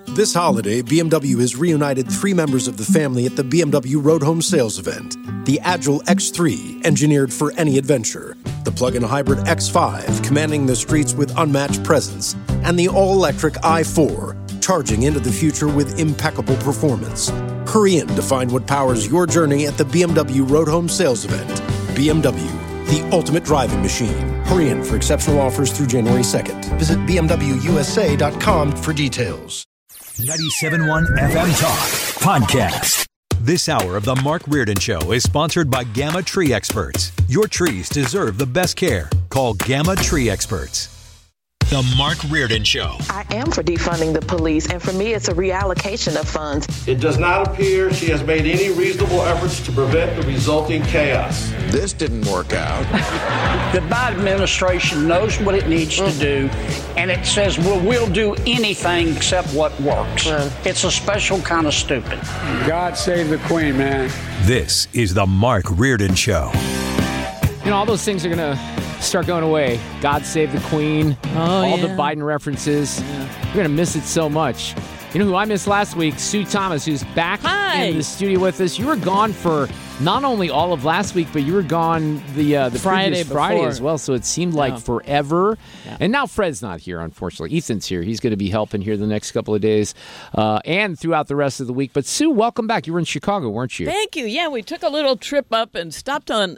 This holiday, BMW has reunited 3 members of the family at the BMW Road Home Sales event. The Agile X3, engineered for any adventure. The plug-in hybrid X5, commanding the streets with unmatched presence. And the all-electric i4, charging into the future with impeccable performance. Hurry in to find what powers your journey at the BMW Road Home Sales event. BMW, the ultimate driving machine. Hurry in for exceptional offers through January 2nd. Visit BMWUSA.com for details. 97.1 FM Talk Podcast. This hour of the Mark Reardon Show is sponsored by Gamma Tree Experts. Your trees deserve the best care. Call Gamma Tree Experts. The Mark Reardon Show. I am for defunding the police, and for me, it's a reallocation of funds. It does not appear she has made any reasonable efforts to prevent the resulting chaos. This didn't work out. The Biden administration knows what it needs to do, and it says, well, we'll do anything except what works. It's a special kind of stupid. God save the Queen, man. This is the Mark Reardon Show. You know, all those things are going to start going away. God save the Queen. All the Biden references. We're going to miss it so much. You know who I missed last week? Sue Thomas, who's back in the studio with us. You were gone for not only all of last week, but you were gone the Friday as well. So it seemed like forever. Yeah. And now Fred's not here, unfortunately. Ethan's here. He's going to be helping here the next couple of days and throughout the rest of the week. But Sue, welcome back. You were in Chicago, weren't you? Thank you. Yeah, we took a little trip up and stopped on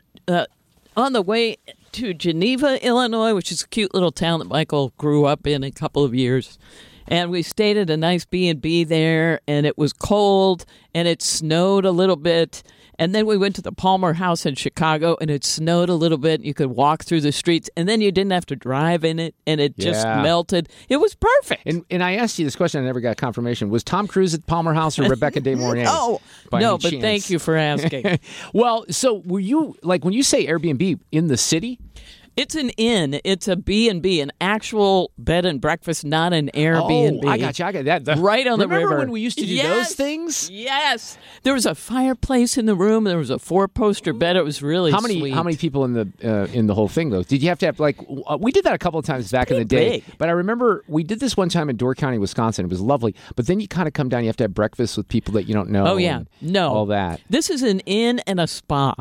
the way to Geneva, Illinois, which is a cute little town that Michael grew up in a couple of years. And we stayed at a nice B&B there, and it was cold, and it snowed a little bit. And then we went to the Palmer House in Chicago, and it snowed a little bit. You could walk through the streets, and then you didn't have to drive in it, and it just melted. It was perfect. And I asked you this question. I never got confirmation. Was Tom Cruise at Palmer House or Rebecca De Mornay? No, but thank you for asking. Well, so were you, like, when you say Airbnb, in the city? It's an inn. It's a B&B, an actual bed and breakfast, not an Airbnb. Oh, I got you. I got that. Right on the river. Remember when we used to do those things? Yes. There was a fireplace in the room. There was a 4-poster bed. It was really sweet. How many people in the whole thing, though? Did you have to have, like, we did that a couple of times back in the day. Big. But I remember we did this one time in Door County, Wisconsin. It was lovely. But then you kind of come down, you have to have breakfast with people that you don't know. Oh, yeah. No. All that. This is an inn and a spa.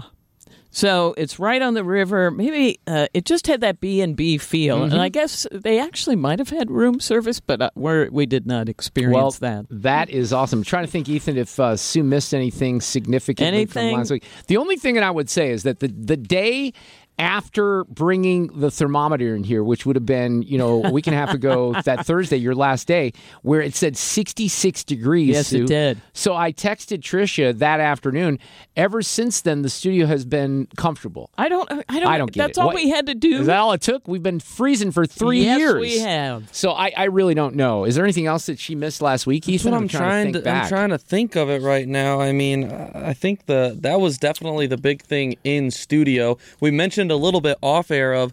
So it's right on the river. Maybe it just had that B&B feel. Mm-hmm. And I guess they actually might have had room service, but we did not experience that. That is awesome. I'm trying to think, Ethan, if Sue missed anything significant from last week. The only thing that I would say is that the day after bringing the thermometer in here, which would have been, a week and a half ago, that Thursday, your last day, where it said 66 degrees. Yes, Sue. it did. So I texted Tricia that afternoon. Ever since then, the studio has been comfortable. I don't get it. That's all we had to do. Is that all it took? We've been freezing for 3 years. Yes, we have. So I really don't know. Is there anything else that she missed last week, Ethan? I'm trying to think of it right now. I mean, I think that was definitely the big thing in studio. We mentioned a little bit off air of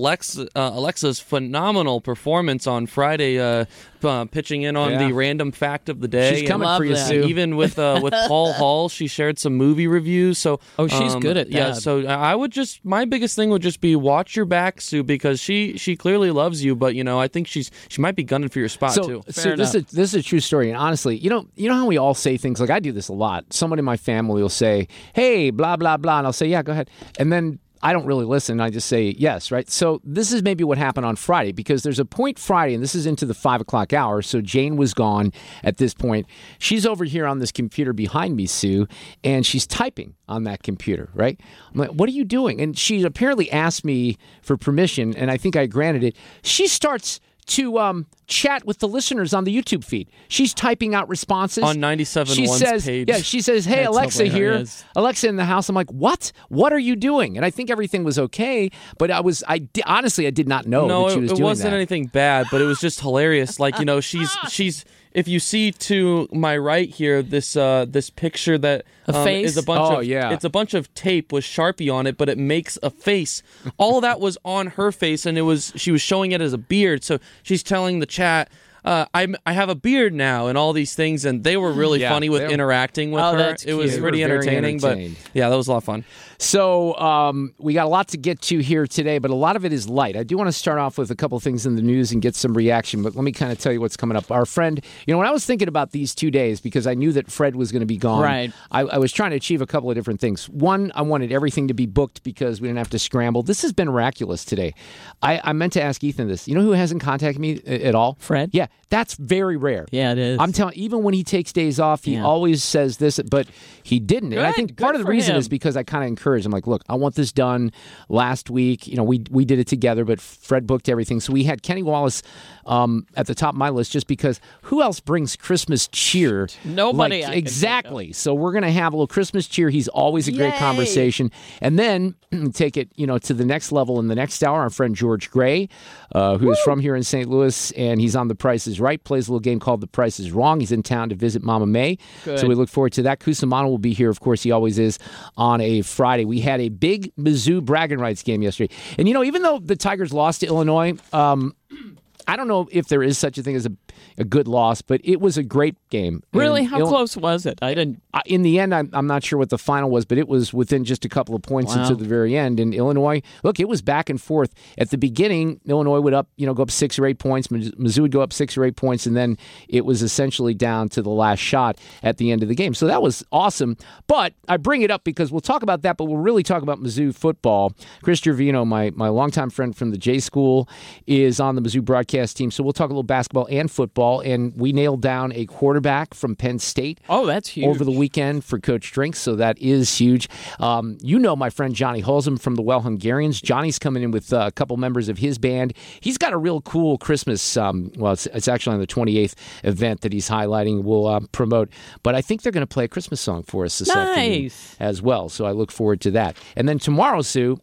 Alexa's phenomenal performance on Friday, pitching in on the random fact of the day. She's coming for you, Sue. Even with Paul Hall, she shared some movie reviews. So she's good at that. Yeah, so I would my biggest thing would just be watch your back, Sue, because she clearly loves you, but I think she might be gunning for your spot too. So this is a true story, and honestly, you know how we all say things like, I do this a lot. Someone in my family will say, "Hey, blah blah blah," and I'll say, "Yeah, go ahead," and then I don't really listen. I just say yes, right? So this is maybe what happened on Friday, because there's a point Friday, and this is into the 5 o'clock hour, so Jane was gone at this point. She's over here on this computer behind me, Sue, and she's typing on that computer, right? I'm like, what are you doing? And she apparently asked me for permission, and I think I granted it. She starts to chat with the listeners on the YouTube feed. She's typing out responses. On 97.1's page. Yeah, she says, hey, Alexa here. Alexa in the house. I'm like, what? What are you doing? And I think everything was okay, but honestly, I did not know that she was doing that. No, it wasn't anything bad, but it was just hilarious. Like, she's if you see to my right here, this picture that is a bunch it's a bunch of tape with Sharpie on it, but it makes a face. All of that was on her face, and she was showing it as a beard. So she's telling the chat, I have a beard now and all these things, and they were really funny with interacting with her. That's it was cute. pretty entertaining, but yeah, that was a lot of fun. So we got a lot to get to here today, but a lot of it is light. I do want to start off with a couple of things in the news and get some reaction, but let me kind of tell you what's coming up. Our friend, when I was thinking about these 2 days, because I knew that Fred was going to be gone, right. I was trying to achieve a couple of different things. One, I wanted everything to be booked because we didn't have to scramble. This has been miraculous today. I meant to ask Ethan this. You know who hasn't contacted me at all? Fred? Yeah, that's very rare. Yeah, it is. I'm telling even when he takes days off, he always says this, but he didn't. And I think part of the reason is because I kind of encouraged him, like, look, I want this done last week. We did it together, but Fred booked everything. So we had Kenny Wallace at the top of my list just because who else brings Christmas cheer? Nobody. Exactly. So we're going to have a little Christmas cheer. He's always a great conversation. And then take it, to the next level in the next hour. Our friend George Gray, who is from here in St. Louis, and he's on The Price is Right, plays a little game called The Price is Wrong. He's in town to visit Mama May. Good. So we look forward to that. Cusimano will be here. Of course, he always is on a Friday. We had a big Mizzou bragging rights game yesterday. And, even though the Tigers lost to Illinois, I don't know if there is such a thing as a good loss, but it was a great game. Really? How close was it? I didn't. In the end, I'm not sure what the final was, but it was within just a couple of points until the very end. And Illinois, look, it was back and forth. At the beginning, Illinois would go up 6 or 8 points. Mizzou would go up 6 or 8 points, and then it was essentially down to the last shot at the end of the game. So that was awesome. But I bring it up because we'll talk about that, but we'll really talk about Mizzou football. Chris Gervino, my longtime friend from the J School, is on the Mizzou broadcast team. So we'll talk a little basketball and football. And we nailed down a quarterback from Penn State. Oh, that's huge. Over the weekend for Coach Drinks, so that is huge. My friend Johnny Holzum from the Well Hungarians. Johnny's coming in with a couple members of his band. He's got a real cool Christmas, it's actually on the 28th event that he's highlighting. We'll promote. But I think they're going to play a Christmas song for us this afternoon as well. So I look forward to that. And then tomorrow, Sue,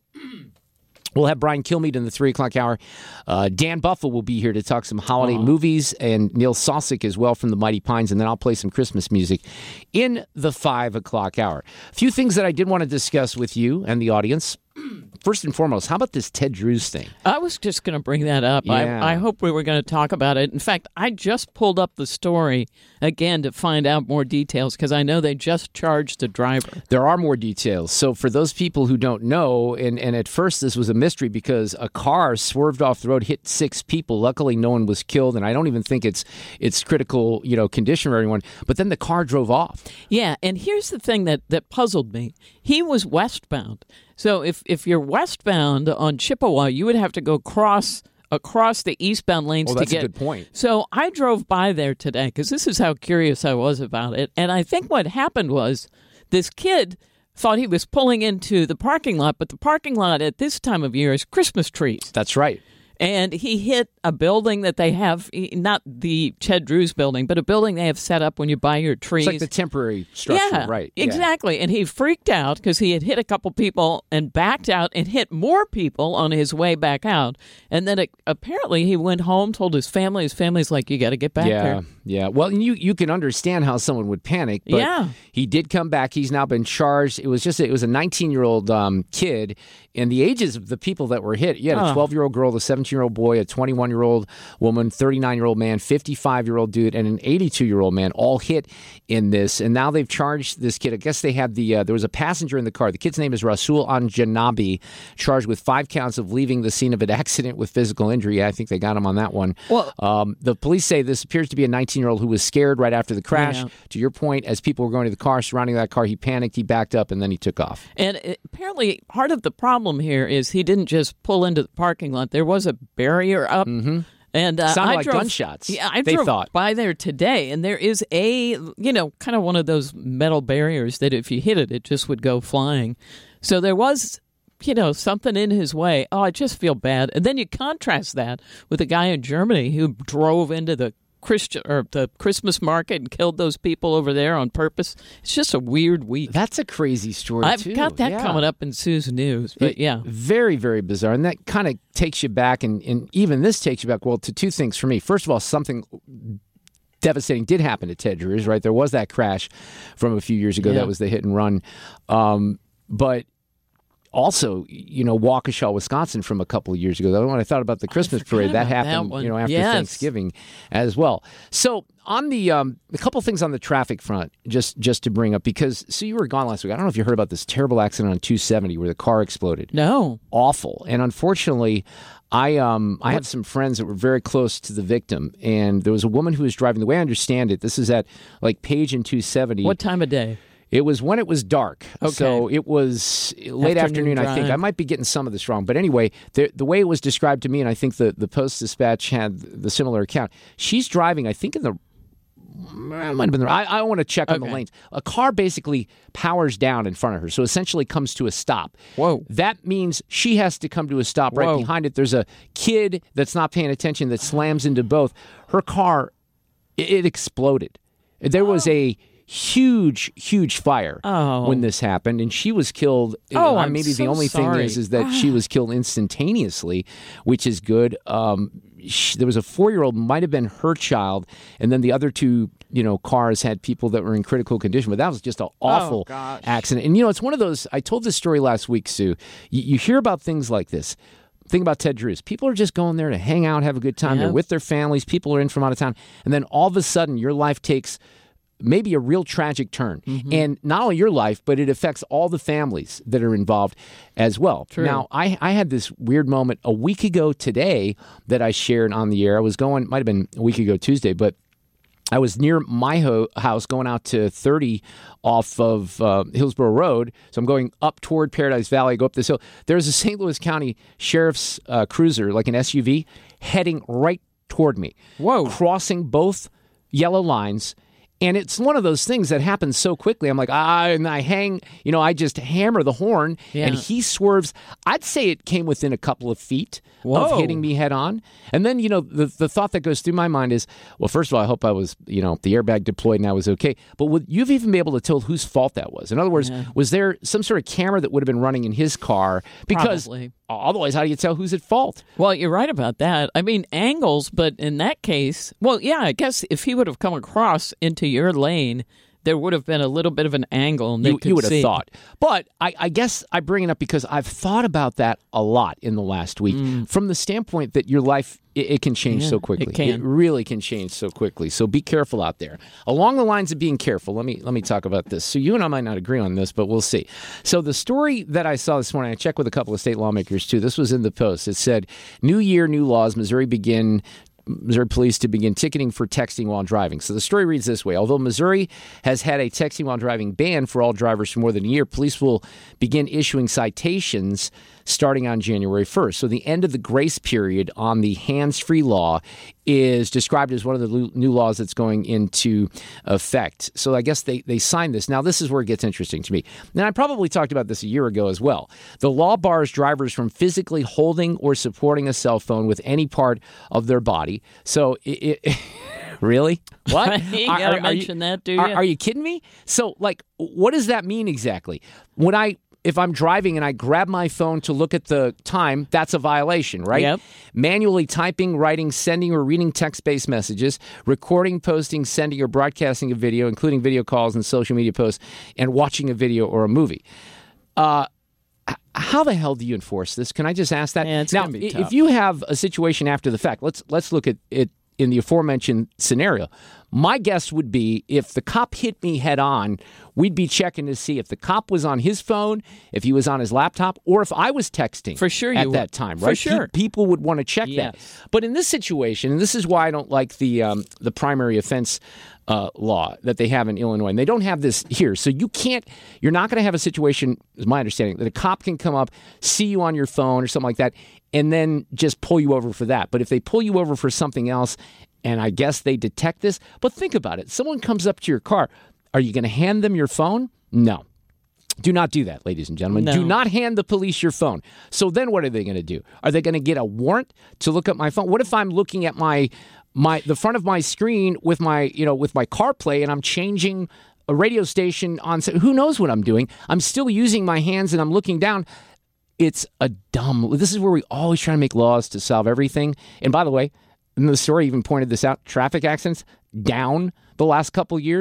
we'll have Brian Kilmeade in the 3 o'clock hour. Dan Buffalo will be here to talk some holiday movies, and Neil Sosik as well from the Mighty Pines, and then I'll play some Christmas music in the 5 o'clock hour. A few things that I did want to discuss with you and the audience. First and foremost, how about this Ted Drewes thing? I was just going to bring that up. Yeah. I hope we were going to talk about it. In fact, I just pulled up the story again to find out more details because I know they just charged the driver. There are more details. So for those people who don't know, and at first this was a mystery because a car swerved off the road, hit 6 people. Luckily, no one was killed, and I don't even think it's critical condition for anyone. But then the car drove off. Yeah, and here's the thing that puzzled me. He was westbound. So if you're westbound on Chippewa, you would have to go across the eastbound lanes to get. That's a good point. So I drove by there today because this is how curious I was about it. And I think what happened was this kid thought he was pulling into the parking lot, but the parking lot at this time of year is Christmas trees. That's right. And he hit a building that they have, not the Ted Drewes building, but a building they have set up when you buy your trees. It's like the temporary structure, right? Exactly. And he freaked out because he had hit a couple people and backed out and hit more people on his way back out. And then apparently he went home, told his family. His family's like, you got to get back there. Yeah. Well, you can understand how someone would panic, but he did come back. He's now been charged. It was a 19-year-old kid. And the ages of the people that were hit, you had a 12-year-old girl, a 17-year-old boy, a 21-year-old woman, 39-year-old man, 55-year-old dude, and an 82-year-old man all hit in this. And now they've charged this kid. I guess they had there was a passenger in the car. The kid's name is Rasul Anjanabi, charged with 5 counts of leaving the scene of an accident with physical injury. I think they got him on that one. Well, the police say this appears to be a 19-year-old who was scared right after the crash. Yeah. To your point, as people were going to the car, surrounding that car, he panicked, he backed up, and then he took off. And apparently part of the problem here is he didn't just pull into the parking lot. There was a barrier up. Mm-hmm. And sounded I like drove, gunshots. Yeah, I drove by there today, and there is a, kind of one of those metal barriers that if you hit it, it just would go flying. So there was, something in his way. Oh, I just feel bad. And then you contrast that with a guy in Germany who drove into the Christmas market and killed those people over there on purpose. It's just a weird week. That's a crazy story, too. I've got that coming up in Sue's news, but very, very bizarre. And that kind of takes you back, and even this takes you back, to 2 things for me. First of all, something devastating did happen to Ted Drewes, right? There was that crash from a few years ago. That was the hit and run. But also, Waukesha, Wisconsin from a couple of years ago. When I thought about the Christmas parade, that happened, after Thanksgiving as well. So on the a couple things on the traffic front, just to bring up, because you were gone last week. I don't know if you heard about this terrible accident on 270 where the car exploded. No. Awful. And unfortunately, I had some friends that were very close to the victim, and there was a woman who was driving. The way I understand it, this is at Page and 270. What time of day? It was when it was dark. Okay. So it was late afternoon, I think. I might be getting some of this wrong. But anyway, the way it was described to me, and I think the Post-Dispatch had the similar account, she's driving, I think, it might have been I want to check on the lanes. A car basically powers down in front of her, so essentially comes to a stop. Whoa. That means she has to come to a stop right behind it. There's a kid that's not paying attention that slams into both. Her car, it exploded. There was a huge fire when this happened, and she was killed. Maybe the only thing is that she was killed instantaneously, which is good. There was a 4-year-old, might have been her child, and then the other two, cars had people that were in critical condition. But that was just an awful accident. And it's one of those. I told this story last week, Sue. You hear about things like this. Think about Ted Drewes. People are just going there to hang out, have a good time. They're with their families. People are in from out of town, and then all of a sudden, your life takes maybe a real tragic turn. Mm-hmm. And not only your life, but it affects all the families that are involved as well. True. Now, I had this weird moment a week ago today that I shared on the air. I was going, might have been a week ago Tuesday, but I was near my house going out to 30 off of Hillsborough Road. So I'm going up toward Paradise Valley, go up this hill. There's a St. Louis County Sheriff's cruiser, like an SUV, heading right toward me. Whoa. Crossing both yellow lines. And it's one of those things that happens so quickly. I'm like, and I hang, I just hammer the horn, and he swerves. I'd say it came within a couple of feet of hitting me head on. And then, the thought that goes through my mind is, well, first of all, I hope I was, the airbag deployed and I was okay. But you've even been able to tell whose fault that was. In other words, was there some sort of camera that would have been running in his car? Because probably. Otherwise, how do you tell who's at fault? Well, you're right about that. I mean, angles, but in that case, I guess if he would have come across into your lane, there would have been a little bit of an angle. And you would have thought. But I guess I bring it up because I've thought about that a lot in the last week from the standpoint that your life, it can change so quickly. It really can change so quickly. So be careful out there. Along the lines of being careful, let me talk about this. So you and I might not agree on this, but we'll see. So the story that I saw this morning, I checked with a couple of state lawmakers too. This was in the Post. It said, "New year, new laws. Missouri police to begin ticketing for texting while driving." So the story reads this way. Although Missouri has had a texting while driving ban for all drivers for more than a year, police will begin issuing citations starting on January 1st. So the end of the grace period on the hands-free law is described as one of the new laws that's going into effect. So I guess they signed this. Now, this is where it gets interesting to me. And I probably talked about this a year ago as well. The law bars drivers from physically holding or supporting a cell phone with any part of their body. So really? What? You gotta mention that, do you? Are you kidding me? So, what does that mean exactly? If I'm driving and I grab my phone to look at the time, that's a violation, right? Yep. Manually typing, writing, sending, or reading text-based messages, recording, posting, sending, or broadcasting a video, including video calls and social media posts, and watching a video or a movie. How the hell do you enforce this? Can I just ask that? Yeah, it's now, gonna be tough. If you have a situation after the fact, let's look at it in the aforementioned scenario. My guess would be if the cop hit me head on, we'd be checking to see if the cop was on his phone, if he was on his laptop, or if I was texting for sure at that time, right? For sure. People would want to check that. But in this situation, and this is why I don't like the primary offense law that they have in Illinois, and they don't have this here. So you're not going to have a situation, is my understanding, that a cop can come up, see you on your phone or something like that, and then just pull you over for that. But if they pull you over for something else, and I guess they detect this, but think about it. Someone comes up to your car. Are you going to hand them your phone? No. Do not do that, ladies and gentlemen. No. Do not hand the police your phone. So then what are they going to do? Are they going to get a warrant to look at my phone? What if I'm looking at the front of my screen with my CarPlay and I'm changing a radio station on? Who knows what I'm doing? I'm still using my hands and I'm looking down. It's this is where we always try to make laws to solve everything. And by the way, and the story even pointed this out, traffic accidents down the last couple of years.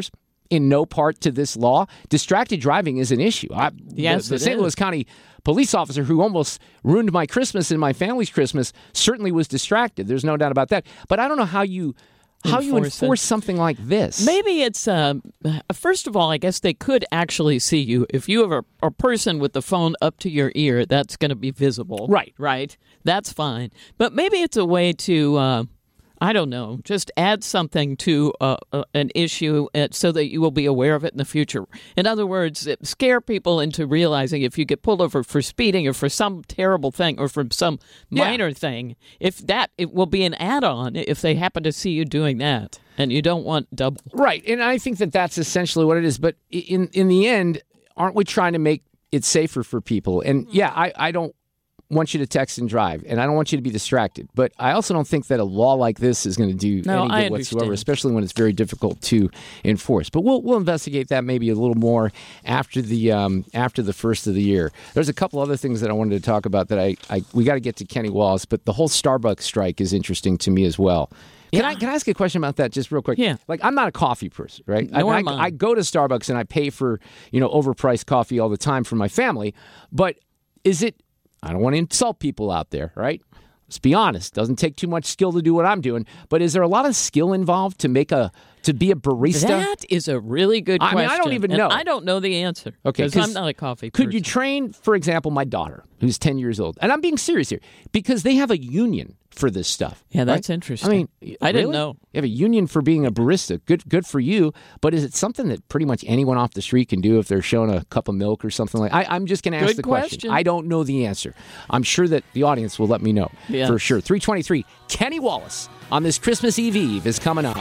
in no part to this law. Distracted driving is an issue. Yes, the St. Louis County police officer who almost ruined my Christmas and my family's Christmas certainly was distracted. There's no doubt about that. But I don't know how you enforce something like this. Maybe it's, first of all, I guess they could actually see you. If you have a person with the phone up to your ear, that's going to be visible. Right. That's fine. But maybe it's a way to, I don't know, just add something to an issue so that you will be aware of it in the future. In other words, scare people into realizing if you get pulled over for speeding or for some terrible thing or for some minor thing, it will be an add-on if they happen to see you doing that. And you don't want double. Right. And I think that that's essentially what it is. But in the end, aren't we trying to make it safer for people? And I don't want you to text and drive, and I don't want you to be distracted. But I also don't think that a law like this is going to do any good whatsoever, especially when it's very difficult to enforce. But we'll investigate that maybe a little more after the first of the year. There's a couple other things that I wanted to talk about that we got to get to Kenny Wallace, but the whole Starbucks strike is interesting to me as well. Can I ask you a question about that just real quick? Yeah. Like, I'm not a coffee person, right? I go to Starbucks and I pay for, overpriced coffee all the time for my family. But is it, I don't want to insult people out there, right? Let's be honest. Doesn't take too much skill to do what I'm doing. But is there a lot of skill involved to be a barista? That is a really good question. I mean, I don't even know. I don't know the answer. Okay, because I'm not a coffee person. Could you train, for example, my daughter, who's 10 years old? And I'm being serious here, because they have a union for this stuff. Yeah, that's right? interesting. I mean, I didn't know. You have a union for being a barista. Good for you. But is it something that pretty much anyone off the street can do if they're shown a cup of milk or something like that? I'm just going to ask the question. I don't know the answer. I'm sure that the audience will let me know for sure. 323, Kenny Wallace on this Christmas Eve is coming up.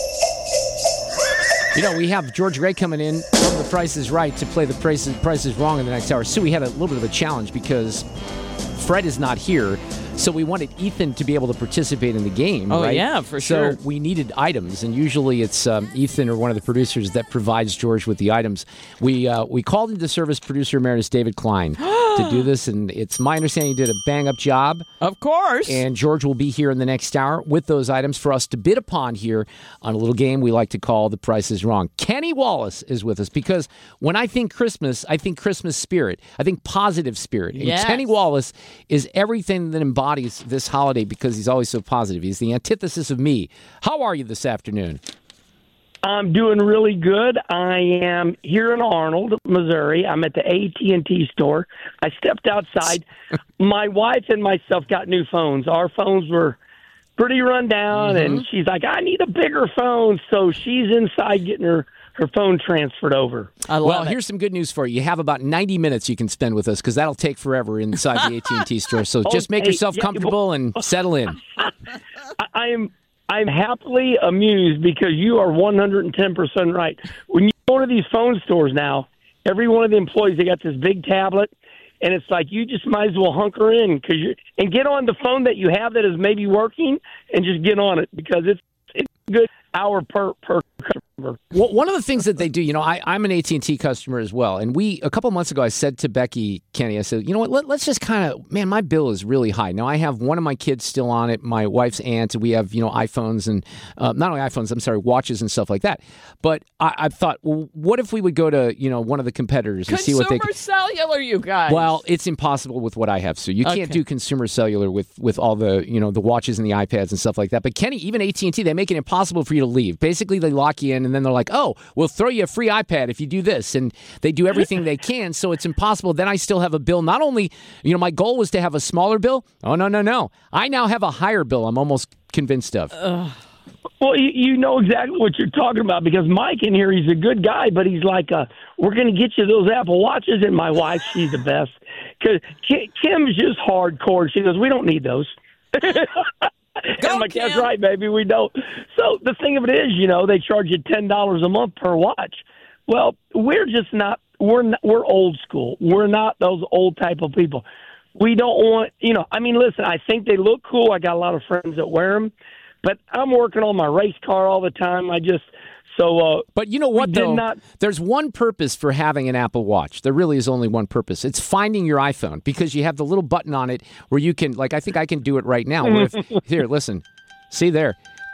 We have George Gray coming in from The Price is Right to play The Price is Wrong in the next hour. Sue, we had a little bit of a challenge because Fred is not here. So we wanted Ethan to be able to participate in the game, right? Oh, yeah, for sure. So we needed items, and usually it's Ethan or one of the producers that provides George with the items. We called into service producer emeritus David Klein to do this, and it's my understanding he did a bang-up job. Of course. And George will be here in the next hour with those items for us to bid upon here on a little game we like to call The Price is Wrong. Kenny Wallace is with us because when I think Christmas spirit. I think positive spirit. And Kenny Wallace is everything that embodies this holiday because he's always so positive. He's the antithesis of me. How are you this afternoon? I'm doing really good. I am here in Arnold, Missouri. I'm at the AT&T store. I stepped outside. My wife and myself got new phones. Our phones were pretty run down, and she's like, I need a bigger phone. So she's inside getting her phone transferred over. Here's some good news for you. You have about 90 minutes you can spend with us because that'll take forever inside the AT&T store. So just make yourself comfortable and settle in. I'm happily amused because you are 110% right. When you go to these phone stores now, every one of the employees, they got this big tablet, and it's like you just might as well hunker in and get on the phone that you have that is maybe working and just get on it because it's good hour per customer. Well, one of the things that they do, I'm an AT&T customer as well. And a couple months ago, I said to Becky, Kenny, I said, you know what, let's just my bill is really high. Now, I have one of my kids still on it, my wife's aunt, we have, iPhones and not only iPhones, watches and stuff like that. But I thought, well, what if we would go to, one of the competitors and see what they Consumer Cellular, you guys. Well, it's impossible with what I have. So you can't do Consumer Cellular with all the, the watches and the iPads and stuff like that. But Kenny, even AT&T, they make it impossible for you to leave. Basically, they lock you in and then they're like, oh, we'll throw you a free iPad if you do this. And they do everything they can, so it's impossible. Then I still have a bill. Not only, my goal was to have a smaller bill. Oh, no. I now have a higher bill, I'm almost convinced of. Well, you know exactly what you're talking about because Mike in here, he's a good guy, but he's like, we're going to get you those Apple Watches. And my wife, she's the best. Because Kim's just hardcore. She goes, we don't need those. And my cat's right, baby. We don't. So the thing of it is, they charge you $10 a month per watch. Well, we're just not. We're old school. We're not those old type of people. We don't want. Listen. I think they look cool. I got a lot of friends that wear them, but I'm working on my race car all the time. But you know what, though? There's one purpose for having an Apple Watch. There really is only one purpose. It's finding your iPhone because you have the little button on it where you can, I think I can do it right now. Where here, listen. See there.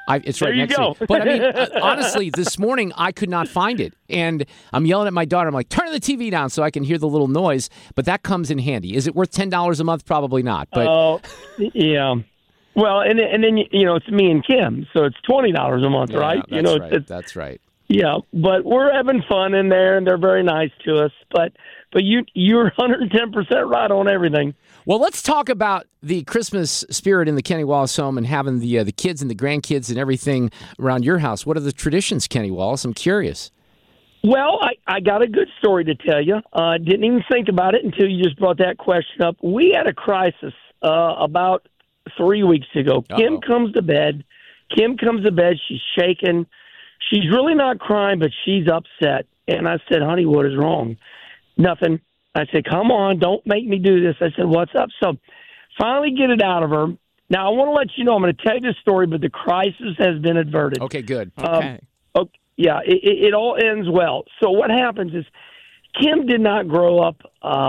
It's right There you next go. to me. But I mean, honestly, this morning I could not find it, and I'm yelling at my daughter. I'm like, turn the TV down so I can hear the little noise. But that comes in handy. Is it worth $10 a month? Probably not. But yeah. Well, and then it's me and Kim, so it's $20 a month, right? That's right. That's right. Yeah, but we're having fun in there, and they're very nice to us. But you're 110% right on everything. Well, let's talk about the Christmas spirit in the Kenny Wallace home and having the kids and the grandkids and everything around your house. What are the traditions, Kenny Wallace? I'm curious. Well, I got a good story to tell you. Didn't even think about it until you just brought that question up. We had a crisis about 3 weeks ago. Uh-oh. Kim comes to bed. She's shaking. She's really not crying, but she's upset. And I said, honey, what is wrong? Nothing. I said, come on, don't make me do this. I said, what's up? So finally get it out of her. Now, I want to let you know, I'm going to tell you this story, but the crisis has been averted. Okay, good. Okay. Yeah, it all ends well. So what happens is Kim did not grow up,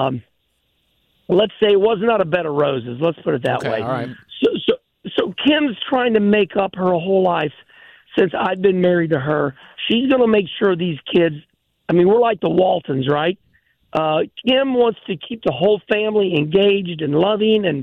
let's say it was not a bed of roses. Let's put it that way. All right. So Kim's trying to make up her whole life since I've been married to her. She's going to make sure these kids, I mean, we're like the Waltons, right? Kim wants to keep the whole family engaged and loving, and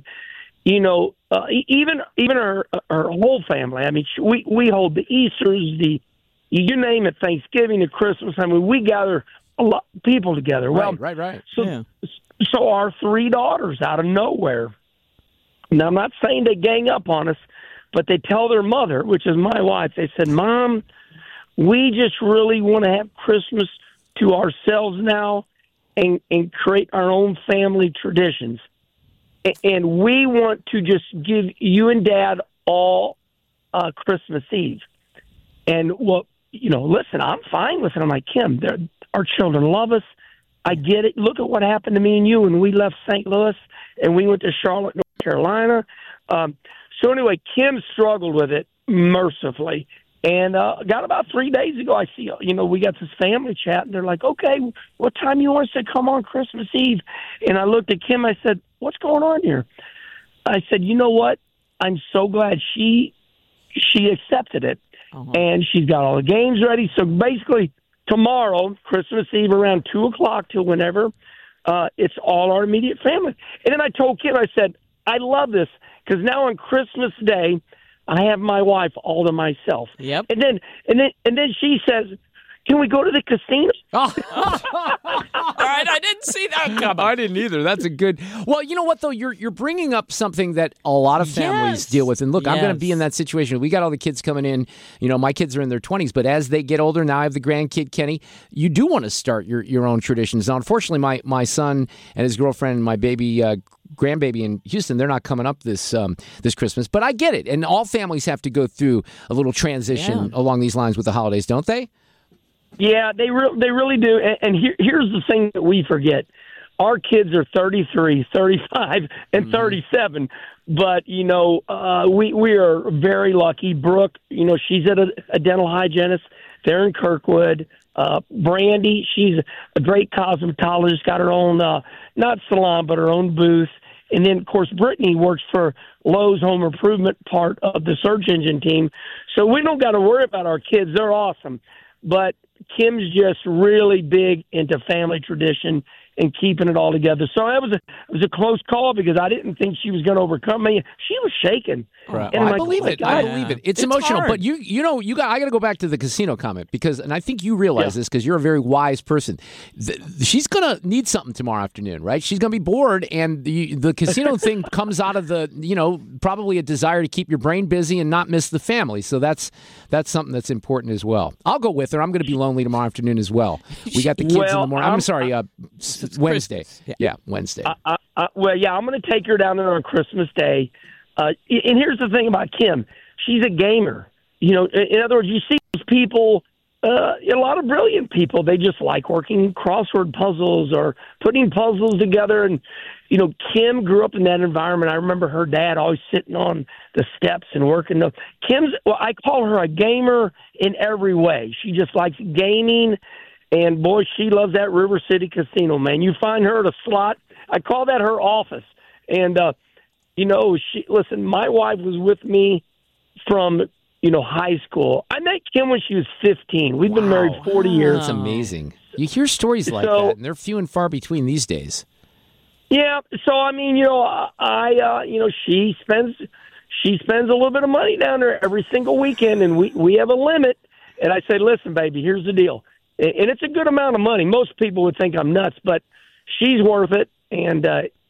even her whole family. I mean, we hold the Easters, you name it, Thanksgiving and Christmas. I mean, we gather a lot of people together. Right. So our 3 daughters out of nowhere. Now, I'm not saying they gang up on us, but they tell their mother, which is my wife, they said, Mom, we just really want to have Christmas to ourselves now and create our own family traditions. And we want to just give you and Dad all Christmas Eve. And, listen, I'm fine with it. I'm like, Kim, our children love us. I get it. Look at what happened to me and you when we left St. Louis and we went to Charlotte, North Carolina. So anyway, Kim struggled with it mercifully. And got about 3 days ago, I see, we got this family chat, and they're like, okay, what time you want us to come on Christmas Eve? And I looked at Kim, I said, what's going on here? I said, you know what? I'm so glad she accepted it. Uh-huh. And she's got all the games ready. So basically, tomorrow, Christmas Eve, around 2 o'clock till whenever, it's all our immediate family. And then I told Kim, I said, I love this, because now on Christmas Day, I have my wife all to myself. Yep. And then she says, can we go to the casino? All right, I didn't see that coming. I didn't either. That's a good. Well, you know what though, you're bringing up something that a lot of families deal with. And look, I'm going to be in that situation. We got all the kids coming in. My kids are in their 20s, but as they get older, now I have the grandkid Kenny. You do want to start your own traditions. Now, unfortunately, my son and his girlfriend and my baby grandbaby in Houston, they're not coming up this Christmas. But I get it, and all families have to go through a little transition along these lines with the holidays, don't they? Yeah, they really do. And here's the thing that we forget. Our kids are 33, 35, and 37. But, we are very lucky. Brooke, she's at a dental hygienist. They're in Kirkwood. Brandy, she's a great cosmetologist, got her own, not salon, but her own booth. And then, of course, Brittany works for Lowe's Home Improvement, part of the search engine team. So we don't got to worry about our kids. They're awesome. But Kim's just really big into family tradition and keeping it all together. So it was a close call because I didn't think she was going to overcome me. She was shaking. Right. And I believe it. I believe it. It's emotional. Hard. But I got to go back to the casino comment and I think you realize this because you're a very wise person. She's going to need something tomorrow afternoon, right? She's going to be bored, and the casino thing comes out of probably a desire to keep your brain busy and not miss the family. So that's something that's important as well. I'll go with her. I'm going to be lonely tomorrow afternoon as well. We got the kids in the morning. I'm sorry, Wednesday. Yeah, Wednesday. I'm going to take her down there on Christmas Day. And here's the thing about Kim. She's a gamer. In other words, you see these people, a lot of brilliant people, they just like working crossword puzzles or putting puzzles together. And, Kim grew up in that environment. I remember her dad always sitting on the steps and working. I call her a gamer in every way. She just likes gaming. And, boy, she loves that River City Casino, man. You find her at a slot. I call that her office. And, listen, my wife was with me from high school. I met Kim when she was 15. We've been married 40 years. That's amazing. You hear stories like that, and they're few and far between these days. Yeah. So I mean, she spends a little bit of money down there every single weekend, and we have a limit. And I say, listen, baby, here's the deal, and it's a good amount of money. Most people would think I'm nuts, but she's worth it, and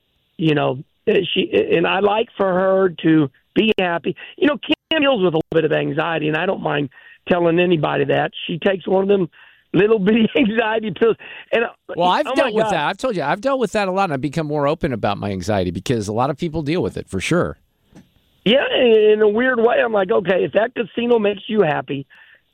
I like for her to be happy. Kim deals with a little bit of anxiety, and I don't mind telling anybody that. She takes one of them little bitty anxiety pills. And I've dealt with that. I've told you, I've dealt with that a lot, and I've become more open about my anxiety because a lot of people deal with it, for sure. Yeah, in a weird way, I'm like, okay, if that casino makes you happy,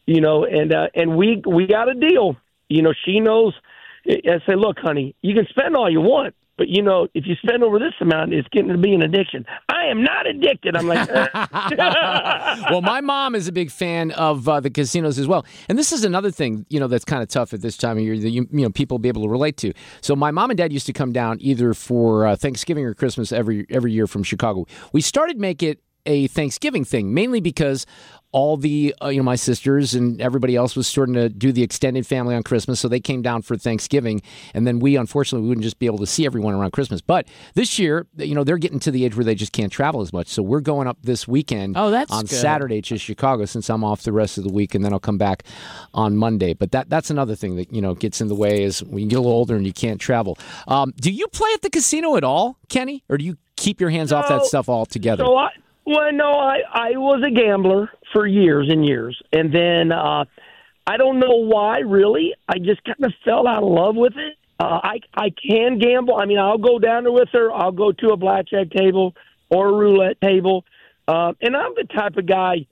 and we got a deal. She knows. I say, look, honey, you can spend all you want, but if you spend over this amount, it's getting to be an addiction. I am not addicted. I'm like, Well, my mom is a big fan of the casinos as well, and this is another thing that's kind of tough at this time of year that people will be able to relate to. So my mom and dad used to come down either for Thanksgiving or Christmas every year from Chicago. We started make it a Thanksgiving thing, mainly because all the my sisters and everybody else was starting to do the extended family on Christmas, so they came down for Thanksgiving, and then we wouldn't just be able to see everyone around Christmas. But this year, they're getting to the age where they just can't travel as much, so we're going up this weekend on good. Saturday to Chicago, since I'm off the rest of the week, and then I'll come back on Monday. But that's another thing that gets in the way is when you get a little older and you can't travel. Do you play at the casino at all, Kenny, or do you keep your hands off that stuff altogether? So I was a gambler for years and years, and then I don't know why, really. I just kind of fell out of love with it. I can gamble. I mean, I'll go down there with her. I'll go to a blackjack table or a roulette table, and I'm the type of guy,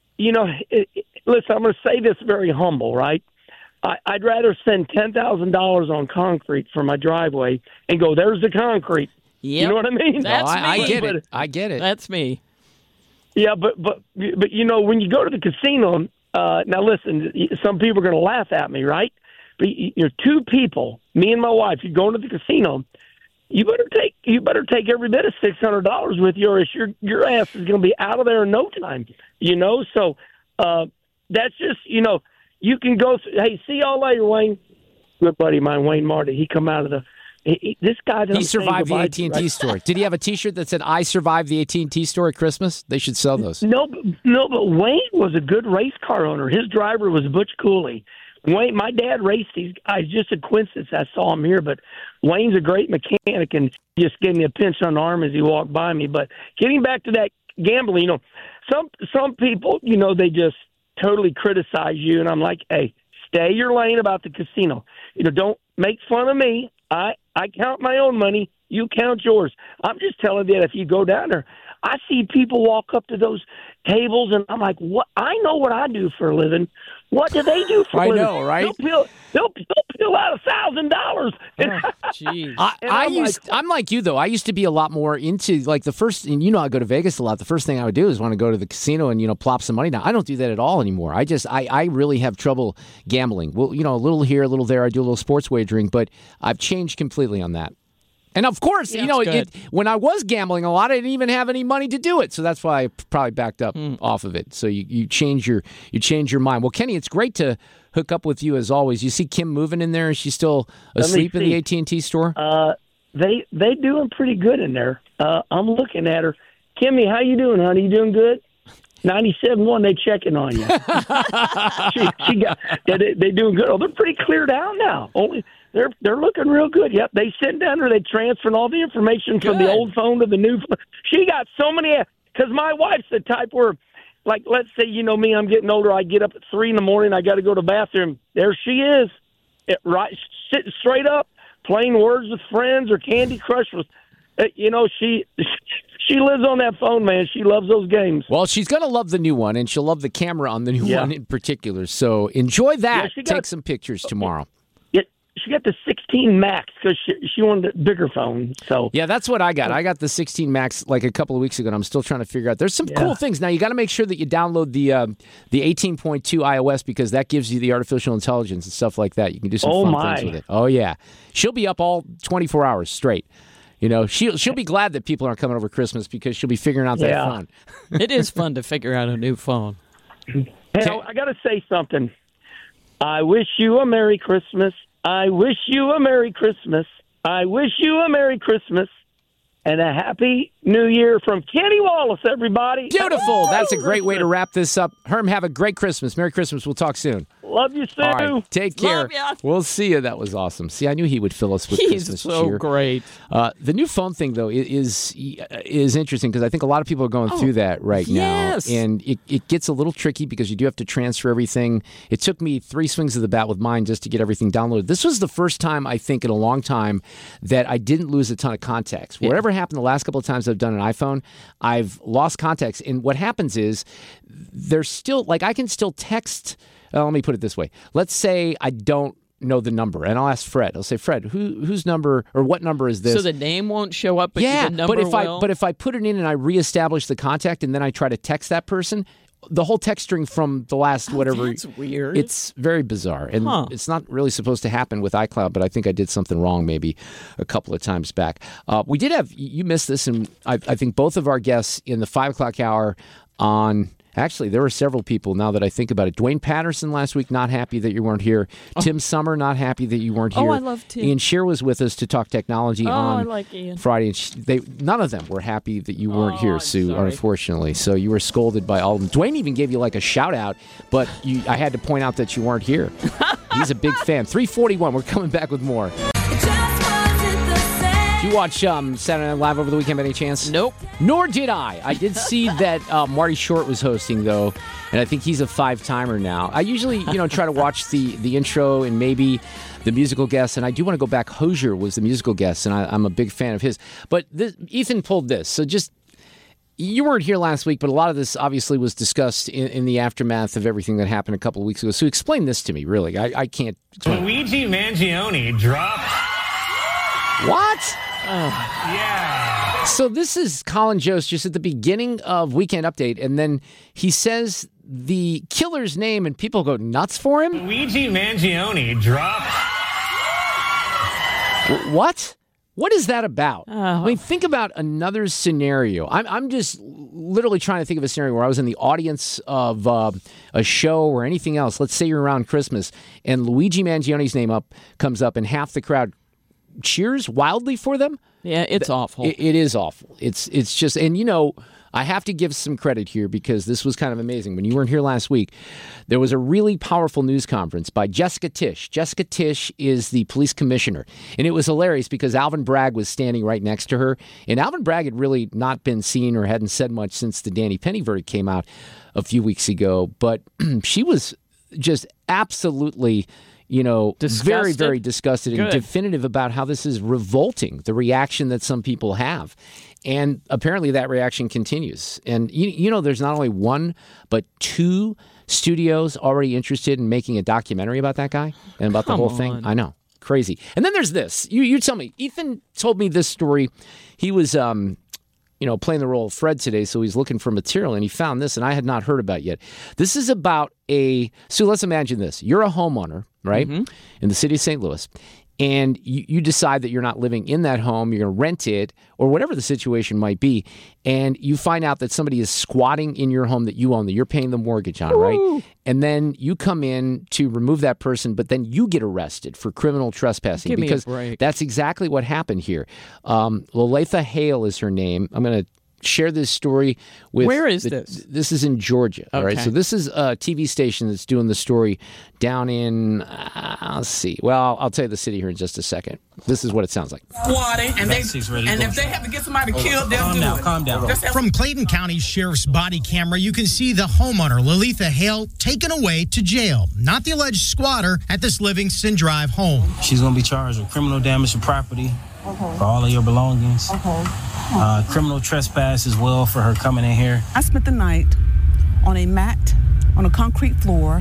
listen, I'm going to say this very humble, right? I'd rather spend $10,000 on concrete for my driveway and go, there's the concrete. Yep. You know what I mean? That's me. I get it. I get it. That's me. Yeah, but when you go to the casino, now listen, some people are going to laugh at me, right? But you're two people, me and my wife. You go into the casino, you better take every bit of $600 with you, or else your ass is going to be out of there in no time. So that's just you can go. Hey, see y'all later, Wayne. Good buddy of mine, Wayne Marty. He come out of the. This guy doesn't. He survived the AT&T right? store. Did he have a T-shirt that said "I survived the AT&T store" at Christmas? They should sell those. No, but Wayne was a good race car owner. His driver was Butch Cooley. Wayne, my dad raced these guys. Just a coincidence I saw him here, but Wayne's a great mechanic and just gave me a pinch on the arm as he walked by me. But getting back to that gambling, some people, they just totally criticize you, and I'm like, hey, stay your lane about the casino. Don't make fun of me. I count my own money. You count yours. I'm just telling you that if you go down there, I see people walk up to those tables, and I'm like, what? I know what I do for a living. What do they do for a living? I know, right? They'll peel out $1,000. Jeez. I'm like you, though. I used to be a lot more into, like, the first, and I go to Vegas a lot. The first thing I would do is want to go to the casino and, plop some money down. I don't do that at all anymore. I really have trouble gambling. Well, a little here, a little there. I do a little sports wagering, but I've changed completely on that. And of course, when I was gambling a lot, I didn't even have any money to do it. So that's why I probably backed up off of it. So you change your mind. Well, Kenny, it's great to hook up with you as always. You see Kim moving in there? Is she still asleep in the AT&T store? They doing pretty good in there. I'm looking at her. Kimmy, how you doing, honey? You doing good? 97.1, they checking on you. They doing good. Oh, they're pretty cleared out now. They're looking real good. Yep, they sent down her. They transferred all the information from the old phone to the new phone. She got so many. Because my wife's the type where, like, let's say me, I'm getting older. I get up at 3 a.m. I got to go to the bathroom. There she is, right, sitting straight up, playing Words with Friends or Candy Crush. She lives on that phone, man. She loves those games. Well, she's going to love the new one, and she'll love the camera on the new one in particular. So enjoy that. Take some pictures tomorrow. She got the 16 Max because she wanted a bigger phone. So yeah, that's what I got. I got the 16 Max like a couple of weeks ago, and I'm still trying to figure out. There's some cool things. Now, you got to make sure that you download the 18.2 iOS because that gives you the artificial intelligence and stuff like that. You can do some fun things with it. Oh, yeah. She'll be up all 24 hours straight. She'll be glad that people aren't coming over Christmas because she'll be figuring out that phone. It is fun to figure out a new phone. Hey, I got to say something. I wish you a Merry Christmas. I wish you a Merry Christmas. I wish you a Merry Christmas and a Happy New Year from Kenny Wallace, everybody. Beautiful. That's a great way to wrap this up. Herm, have a great Christmas. Merry Christmas. We'll talk soon. Love you, Sue. All right, take care. Love ya. We'll see you. That was awesome. See, I knew he would fill us with He's Christmas so cheer. great. The new phone thing, though, is interesting because I think a lot of people are going through that right yes. now. And it gets a little tricky because you do have to transfer everything. It took me 3 swings of the bat with mine just to get everything downloaded. This was the first time, I think, in a long time that I didn't lose a ton of contacts. Whatever happened the last couple of times I've done an iPhone, I've lost contacts. And what happens is there's still, like, I can still text. Let me put it this way. Let's say I don't know the number, and I'll ask Fred. I'll say, Fred, whose number or what number is this? So the name won't show up, but the number will? But if I put it in and I reestablish the contact and then I try to text that person, the whole text string from the last whatever. That's weird. It's very bizarre, and it's not really supposed to happen with iCloud, but I think I did something wrong maybe a couple of times back. We did have, you missed this, and I think both of our guests in the 5 o'clock hour on... Actually, there were several people, now that I think about it. Dwayne Patterson last week, not happy that you weren't here. Tim Summer, not happy that you weren't here. Oh, I love Tim. Ian Shear was with us to talk technology on I like Ian. Friday. And none of them were happy that you weren't here, Sue, unfortunately. So you were scolded by all of them. Dwayne even gave you like a shout-out, but I had to point out that you weren't here. He's a big fan. 3:41, we're coming back with more. Did you watch Saturday Night Live over the weekend by any chance? Nope. Nor did I. I did see that Marty Short was hosting, though, and I think he's a 5-timer now. I usually, try to watch the intro and maybe the musical guest, and I do want to go back. Hosier was the musical guest, and I'm a big fan of his. But Ethan pulled this, so just... You weren't here last week, but a lot of this obviously was discussed in the aftermath of everything that happened a couple of weeks ago. So explain this to me, really. I can't explain. Luigi Mangione dropped... What? Yeah. So this is Colin Jost just at the beginning of Weekend Update, and then he says the killer's name, and people go nuts for him? Luigi Mangione dropped... What? What is that about? I mean, think about another scenario. I'm just literally trying to think of a scenario where I was in the audience of a show or anything else. Let's say you're around Christmas, and Luigi Mangione's name comes up, and half the crowd cheers wildly for them. Yeah, it's awful. It is awful. It's just, and I have to give some credit here because this was kind of amazing. When you weren't here last week, there was a really powerful news conference by Jessica Tisch. Jessica Tisch is the police commissioner, and it was hilarious because Alvin Bragg was standing right next to her, and Alvin Bragg had really not been seen or hadn't said much since the Danny Penny verdict came out a few weeks ago, but she was just absolutely... very, very disgusted and definitive about how this is revolting, the reaction that some people have. And apparently that reaction continues. And, there's not only one, but 2 studios already interested in making a documentary about that guy and about the whole thing. I know. Crazy. And then there's this. You tell me. Ethan told me this story. He was... playing the role of Fred today, so he's looking for material, and he found this, and I had not heard about it yet. This is about so let's imagine this. You're a homeowner, right, in the city of St. Louis, and you decide that you're not living in that home, you're going to rent it, or whatever the situation might be, and you find out that somebody is squatting in your home that you own, that you're paying the mortgage on, right? And then you come in to remove that person, but then you get arrested for criminal trespassing. Give because me a break. That's exactly what happened here. Laletha Hale is her name. I'm going to share this story with... Where is this? This is in Georgia. All right. So this is a TV station that's doing the story down in... let's see. Well, I'll tell you the city here in just a second. This is what it sounds like. Squatting, and if they have to get somebody killed, they'll do it. Calm down. From Clayton County Sheriff's body camera, you can see the homeowner, Laletha Hale, taken away to jail. Not the alleged squatter at this Livingston Drive home. She's going to be charged with criminal damage to property for all of your belongings. Criminal trespass as well for her coming in here. I spent the night on a mat on a concrete floor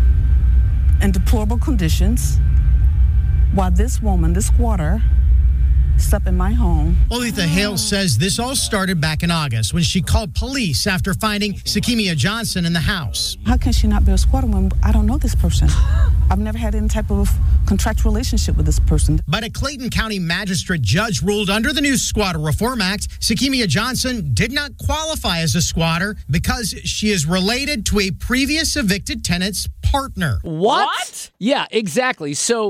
in deplorable conditions while this woman, this squatter, slept in my home. Laletha Hale says this all started back in August when she called police after finding Sakimia Johnson in the house. How can she not be a squatter when I don't know this person? I've never had any type of contractual relationship with this person. But a Clayton County magistrate judge ruled under the new Squatter Reform Act, Sakimia Johnson did not qualify as a squatter because she is related to a previous evicted tenant's partner. What? Yeah, exactly. So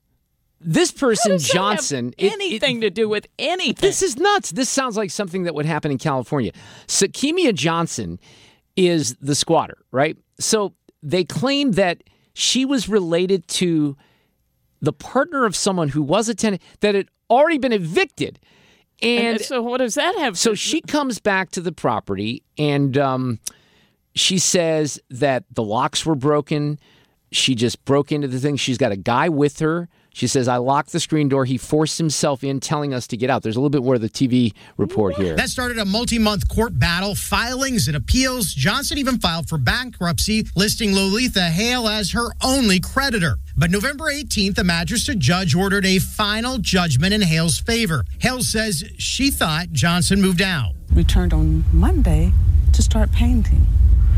this person, Johnson, anything to do with anything. This is nuts. This sounds like something that would happen in California. Sakimia Johnson is the squatter, right? So they claim that she was related to the partner of someone who was a tenant that had already been evicted. And so what does that have? So she comes back to the property and she says that the locks were broken. She just broke into the thing. She's got a guy with her. She says, I locked the screen door. He forced himself in, telling us to get out. There's a little bit more of the TV report here. That started a multi-month court battle, filings and appeals. Johnson even filed for bankruptcy, listing Lolitha Hale as her only creditor. But November 18th, a magistrate judge ordered a final judgment in Hale's favor. Hale says she thought Johnson moved out. Returned on Monday to start painting.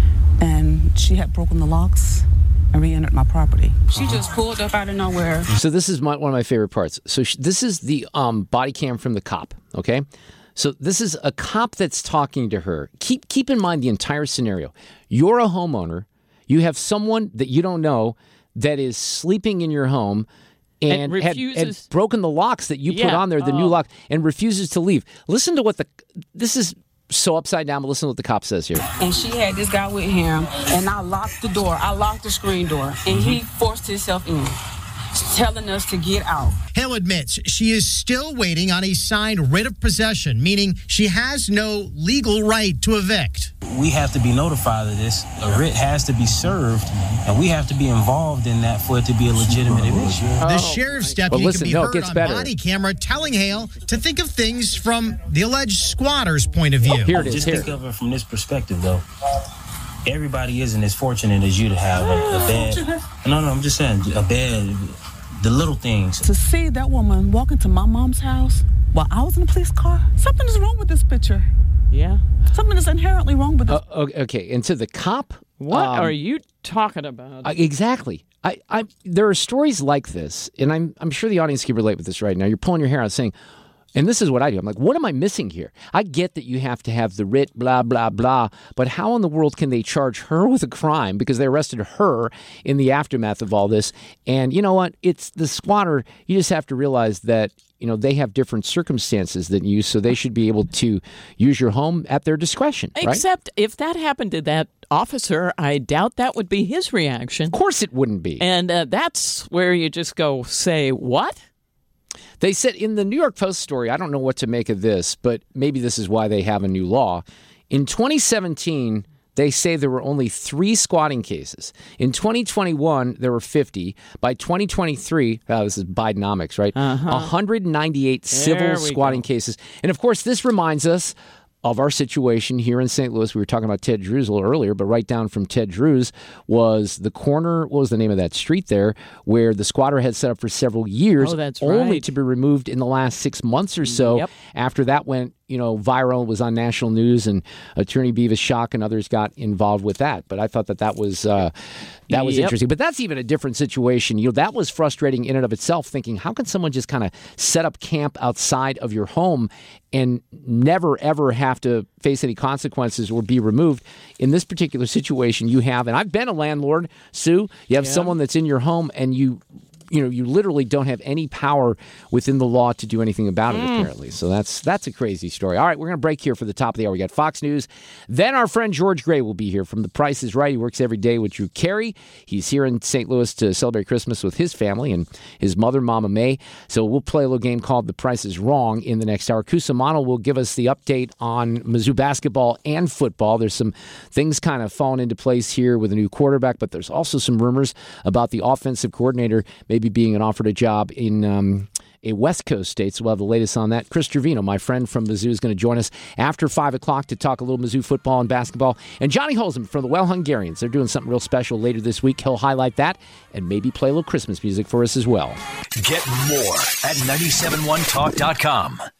And she had broken the locks and re-entered my property. She just pulled up out of nowhere. So this is one of my favorite parts. So this is the body cam from the cop, okay? So this is a cop that's talking to her. Keep in mind the entire scenario. You're a homeowner. You have someone that you don't know that is sleeping in your home and had broken the locks that you put on there, the new lock, and refuses to leave. Listen to what this is so upside down, but listen to what the cop says here. And she had this guy with him, and I locked the door. I locked the screen door, and he forced himself in, telling us to get out. Hale admits she is still waiting on a signed writ of possession, meaning she has no legal right to evict. We have to be notified of this. A writ has to be served, and we have to be involved in that for it to be a legitimate eviction. The sheriff's deputy can be heard on body camera telling Hale to think of things from the alleged squatter's point of view. Here it is. Just think of it from this perspective, though. Everybody isn't as fortunate as you to have a bed. No, I'm just saying, a bed, the little things. To see that woman walk into my mom's house while I was in a police car, something is wrong with this picture. Yeah. Something is inherently wrong with this. Okay, and to the cop... What are you talking about? Exactly. There are stories like this, and I'm sure the audience can relate with this right now. You're pulling your hair out saying... And this is what I do. I'm like, what am I missing here? I get that you have to have the writ, blah, blah, blah, but how in the world can they charge her with a crime because they arrested her in the aftermath of all this? And you know what? It's the squatter. You just have to realize that, they have different circumstances than you, so they should be able to use your home at their discretion, right? Except if that happened to that officer, I doubt that would be his reaction. Of course it wouldn't be. And that's where you just go, say, what? They said in the New York Post story, I don't know what to make of this, but maybe this is why they have a new law. In 2017, they say there were only 3 squatting cases. In 2021, there were 50. By 2023, this is Bidenomics, right? 198 civil squatting cases. And of course, this reminds us of our situation here in St. Louis. We were talking about Ted Drew's a little earlier, but right down from Ted Drew's was the corner, what was the name of that street there, where the squatter had set up for several years, only to be removed in the last 6 months or so. Yep. After that went, viral, was on national news, and Attorney Beavis Schock and others got involved with that. But I thought that was interesting. But that's even a different situation. That was frustrating in and of itself, thinking, how can someone just kind of set up camp outside of your home and never, ever have to face any consequences or be removed? In this particular situation, you have, and I've been a landlord, Sue, you have someone that's in your home and you literally don't have any power within the law to do anything about it, apparently. So that's a crazy story. All right, we're going to break here for the top of the hour. We got Fox News. Then our friend George Gray will be here from The Price is Right. He works every day with Drew Carey. He's here in St. Louis to celebrate Christmas with his family and his mother, Mama May. So we'll play a little game called The Price is Wrong in the next hour. Cusimano will give us the update on Mizzou basketball and football. There's some things kind of falling into place here with a new quarterback, but there's also some rumors about the offensive coordinator maybe being offered a job in a West Coast state. So we'll have the latest on that. Chris Trevino, my friend from Mizzou, is going to join us after 5 o'clock to talk a little Mizzou football and basketball. And Johnny Holzman from the Well Hungarians. They're doing something real special later this week. He'll highlight that and maybe play a little Christmas music for us as well. Get more at 971talk.com.